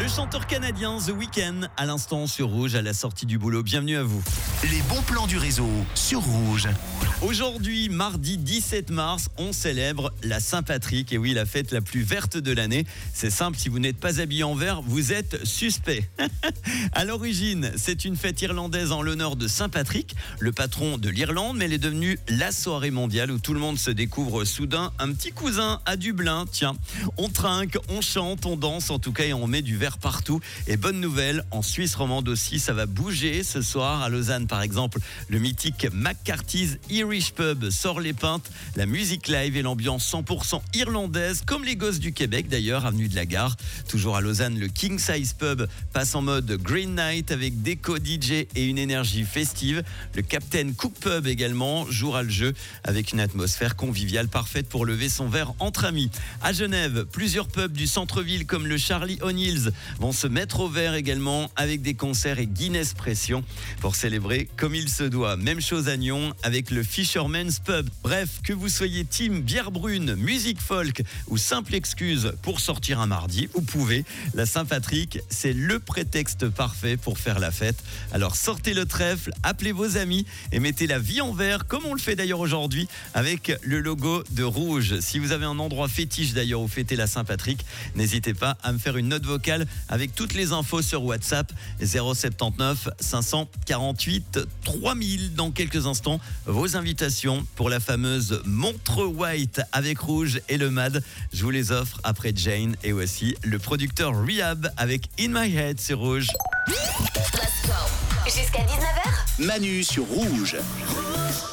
Le chanteur canadien The Weeknd, à l'instant sur Rouge, à la sortie du boulot. Bienvenue à vous. Les bons plans du réseau sur Rouge. Aujourd'hui, mardi 17 mars, on célèbre la Saint-Patrick. Et oui, la fête la plus verte de l'année. C'est simple, si vous n'êtes pas habillé en vert, vous êtes suspect. À l'origine, c'est une fête irlandaise en l'honneur de Saint-Patrick, le patron de l'Irlande, mais elle est devenue la soirée mondiale où tout le monde se découvre soudain un petit cousin à Dublin. Tiens, on trinque, on chante, on danse en tout cas et on met du vert partout. Et bonne nouvelle, en Suisse romande aussi, ça va bouger ce soir. À Lausanne par exemple, le mythique McCarthy's Irish Pub sort les pintes, la musique live et l'ambiance 100% irlandaise, comme les gosses du Québec d'ailleurs, avenue de la Gare. Toujours à Lausanne, le King Size Pub passe en mode Green Night avec déco DJ et une énergie festive. Le Captain Cook Pub également jouera le jeu avec une atmosphère conviviale parfaite pour lever son verre entre amis. À Genève, plusieurs pubs du centre-ville comme le Charlie O'Neill's vont se mettre au vert également avec des concerts et Guinness Pression pour célébrer comme il se doit. Même chose à Nyon avec le Fisherman's Pub. Bref, que vous soyez team bière brune, musique folk ou simple excuse pour sortir un mardi, vous pouvez. La Saint-Patrick, c'est le prétexte parfait pour faire la fête. Alors sortez le trèfle, appelez vos amis et mettez la vie en vert comme on le fait d'ailleurs aujourd'hui avec le logo de Rouge. Si vous avez un endroit fétiche d'ailleurs où fêter la Saint-Patrick, n'hésitez pas à me faire une note vocale avec toutes les infos sur WhatsApp 079 548 3000. Dans quelques instants, vos invitations pour la fameuse Montreux White avec Rouge et le MAD. Je vous les offre après Jane et aussi le producteur Rehab avec In My Head sur Rouge. Let's go. Jusqu'à 19h. Manu sur Rouge.